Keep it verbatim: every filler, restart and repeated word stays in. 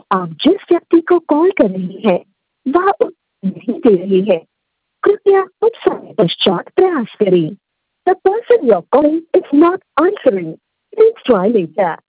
आप जिस व्यक्ति को कॉल कर रही हैं, वह उत्तर नहीं दे रही है। कृपया कुछ समय पश्चात प्रयास करें। The person you're calling is not answering. Please try later.